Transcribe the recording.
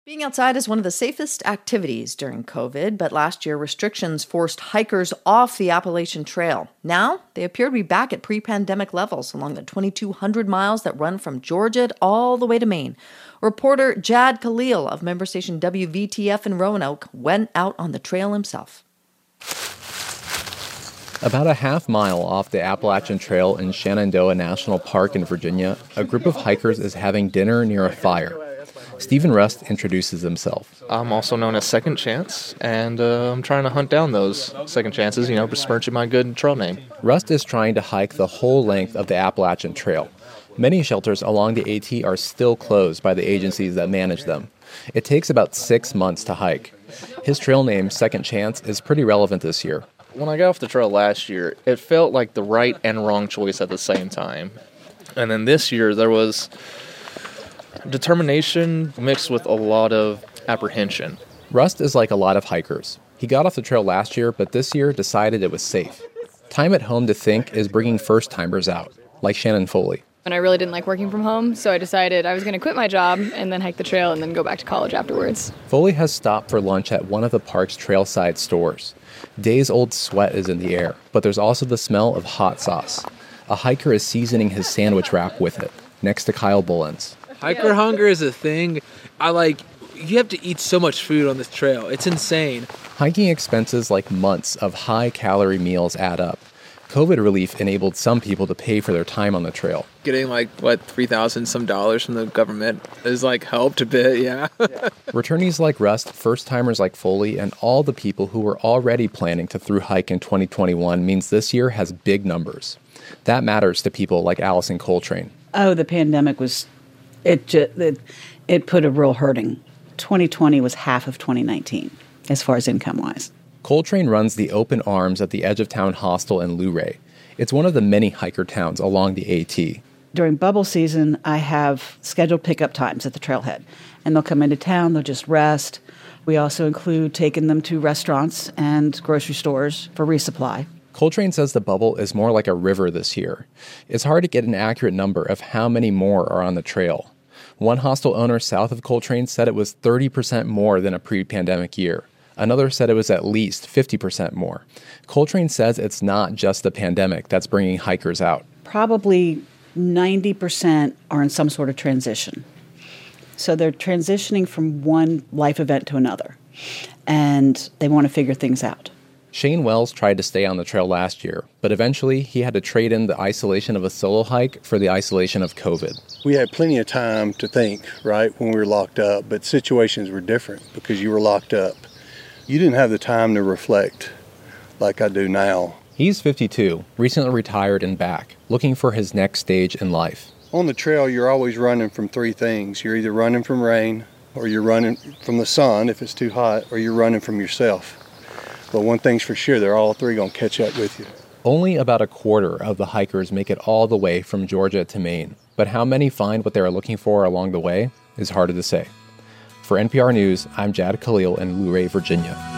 Being outside is one of the safest activities during COVID, but last year restrictions forced hikers off the Appalachian Trail. Now, they appear to be back at pre-pandemic levels along the 2,200 miles that run from Georgia all the way to Maine. Reporter Jad Khalil of member station WVTF in Roanoke went out on the trail himself. About a half mile off the Appalachian Trail in Shenandoah National Park in Virginia, a group of hikers is having dinner near a fire. Stephen Rust introduces himself. I'm also known as Second Chance, and I'm trying to hunt down those second chances, besmirching my good trail name. Rust is trying to hike the whole length of the Appalachian Trail. Many shelters along the AT are still closed by the agencies that manage them. It takes about 6 months to hike. His trail name, Second Chance, is pretty relevant this year. When I got off the trail last year, it felt like the right and wrong choice at the same time. And then this year, there was determination mixed with a lot of apprehension. Rust is like a lot of hikers. He got off the trail last year, but this year decided it was safe. Time at home to think is bringing first-timers out, like Shannon Foley. And I really didn't like working from home, so I decided I was going to quit my job and then hike the trail and then go back to college afterwards. Foley has stopped for lunch at one of the park's trailside stores. Days-old sweat is in the air, but there's also the smell of hot sauce. A hiker is seasoning his sandwich wrap with it, next to Kyle Bullens. Hiker hunger is a thing. You have to eat so much food on this trail. It's insane. Hiking expenses like months of high-calorie meals add up. COVID relief enabled some people to pay for their time on the trail. Getting $3,000 some from the government has helped a bit, yeah. Returnees like Rust, first-timers like Foley, and all the people who were already planning to thru hike in 2021 means this year has big numbers. That matters to people like Allison Coltrane. Oh, the pandemic was... It put a real hurting. 2020 was half of 2019 as far as income-wise. Coltrane runs the Open Arms at the Edge of Town Hostel in Luray. It's one of the many hiker towns along the AT. During bubble season, I have scheduled pickup times at the trailhead, and they'll come into town, they'll just rest. We also include taking them to restaurants and grocery stores for resupply. Coltrane says the bubble is more like a river this year. It's hard to get an accurate number of how many more are on the trail. One hostel owner south of Coltrane said it was 30% more than a pre-pandemic year. Another said it was at least 50% more. Coltrane says it's not just the pandemic that's bringing hikers out. Probably 90% are in some sort of transition. So they're transitioning from one life event to another, and they want to figure things out. Shane Wells tried to stay on the trail last year, but eventually he had to trade in the isolation of a solo hike for the isolation of COVID. We had plenty of time to think, right, when we were locked up, but situations were different because you were locked up. You didn't have the time to reflect like I do now. He's 52, recently retired and back, looking for his next stage in life. On the trail, you're always running from three things. You're either running from rain, or you're running from the sun if it's too hot, or you're running from yourself. But one thing's for sure, they're all three going to catch up with you. Only about a quarter of the hikers make it all the way from Georgia to Maine. But how many find what they are looking for along the way is harder to say. For NPR News, I'm Jad Khalil in Luray, Virginia.